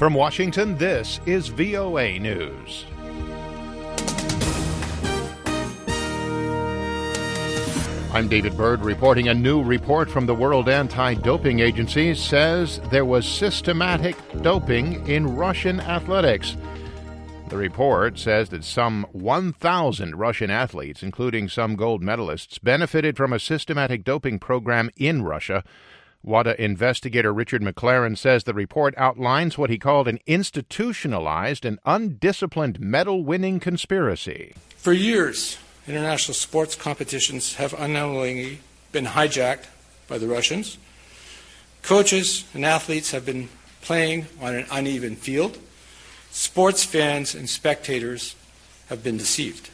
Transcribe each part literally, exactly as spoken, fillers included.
From Washington, this is V O A News. I'm David Byrd reporting. A new report from the World Anti-Doping Agency says there was systematic doping in Russian athletics. The report says that some one thousand Russian athletes, including some gold medalists, benefited from a systematic doping program in Russia. WADA investigator Richard McLaren says the report outlines what he called an institutionalized and undisciplined medal-winning conspiracy. For years, international sports competitions have unknowingly been hijacked by the Russians. Coaches and athletes have been playing on an uneven field. Sports fans and spectators have been deceived.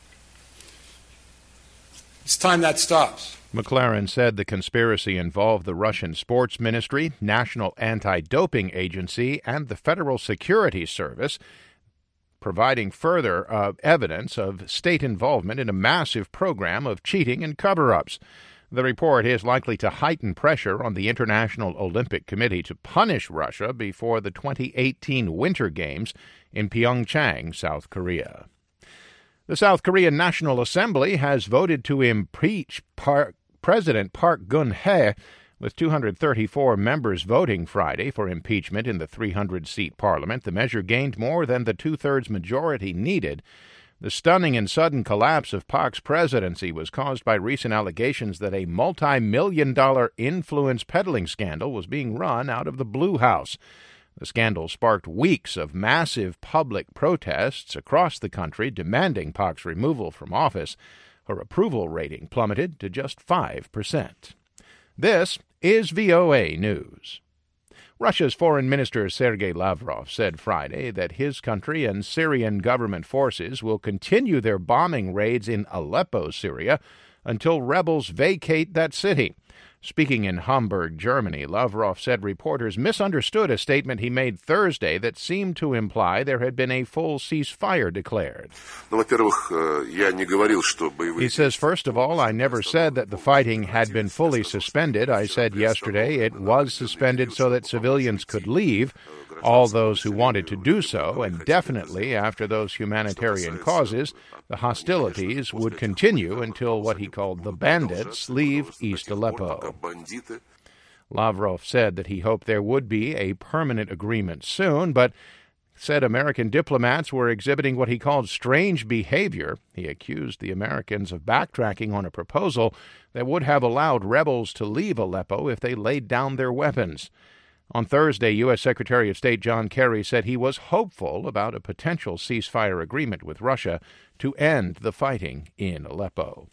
It's time that stops. McLaren said the conspiracy involved the Russian Sports Ministry, National Anti-Doping Agency, and the Federal Security Service, providing further uh, evidence of state involvement in a massive program of cheating and cover-ups. The report is likely to heighten pressure on the International Olympic Committee to punish Russia before the twenty eighteen Winter Games in Pyeongchang, South Korea. The South Korean National Assembly has voted to impeach Park, President Park Geun-hye, with two hundred thirty-four members voting Friday for impeachment in the three hundred seat parliament. The measure gained more than the two-thirds majority needed. The stunning and sudden collapse of Park's presidency was caused by recent allegations that a multi-million dollar influence peddling scandal was being run out of the Blue House. The scandal sparked weeks of massive public protests across the country demanding Park's removal from office. Her approval rating plummeted to just five percent. This is V O A News. Russia's Foreign Minister Sergei Lavrov said Friday that his country and Syrian government forces will continue their bombing raids in Aleppo, Syria, until rebels vacate that city. Speaking in Hamburg, Germany, Lavrov said reporters misunderstood a statement he made Thursday that seemed to imply there had been a full ceasefire declared. He says, first of all, I never said that the fighting had been fully suspended. I said yesterday it was suspended so that civilians could leave, all those who wanted to do so, and definitely after those humanitarian causes, the hostilities would continue until what he called the bandits leave East Aleppo. Lavrov said that he hoped there would be a permanent agreement soon, but said American diplomats were exhibiting what he called strange behavior. He accused the Americans of backtracking on a proposal that would have allowed rebels to leave Aleppo if they laid down their weapons. On Thursday, U S. Secretary of State John Kerry said he was hopeful about a potential ceasefire agreement with Russia to end the fighting in Aleppo.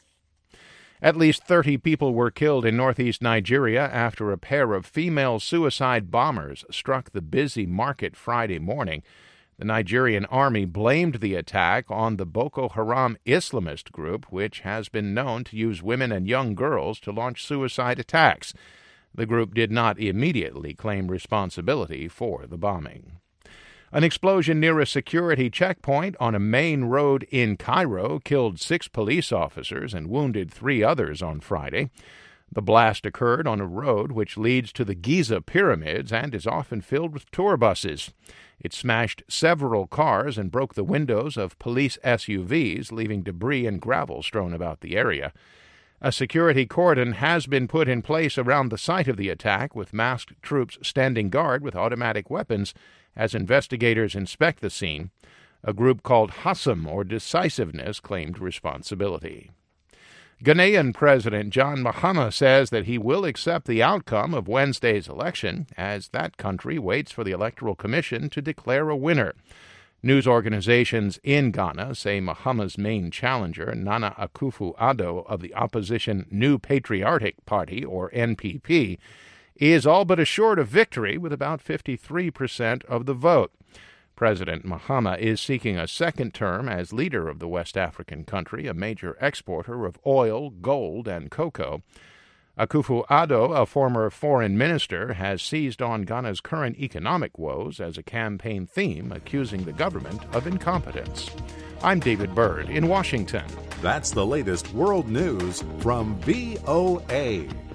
At least thirty people were killed in northeast Nigeria after a pair of female suicide bombers struck the busy market Friday morning. The Nigerian army blamed the attack on the Boko Haram Islamist group, which has been known to use women and young girls to launch suicide attacks. The group did not immediately claim responsibility for the bombing. An explosion near a security checkpoint on a main road in Cairo killed six police officers and wounded three others on Friday. The blast occurred on a road which leads to the Giza pyramids and is often filled with tour buses. It smashed several cars and broke the windows of police S U Vs, leaving debris and gravel strewn about the area. A security cordon has been put in place around the site of the attack, with masked troops standing guard with automatic weapons as investigators inspect the scene. A group called Hassam, or Decisiveness, claimed responsibility. Ghanaian President John Mahama says that he will accept the outcome of Wednesday's election as that country waits for the Electoral Commission to declare a winner. News organizations in Ghana say Mahama's main challenger, Nana Akufo-Addo of the opposition New Patriotic Party, or N P P, is all but assured of victory with about fifty-three percent of the vote. President Mahama is seeking a second term as leader of the West African country, a major exporter of oil, gold, and cocoa. Akufo-Addo, a former foreign minister, has seized on Ghana's current economic woes as a campaign theme, accusing the government of incompetence. I'm David Byrd in Washington. That's the latest world news from V O A.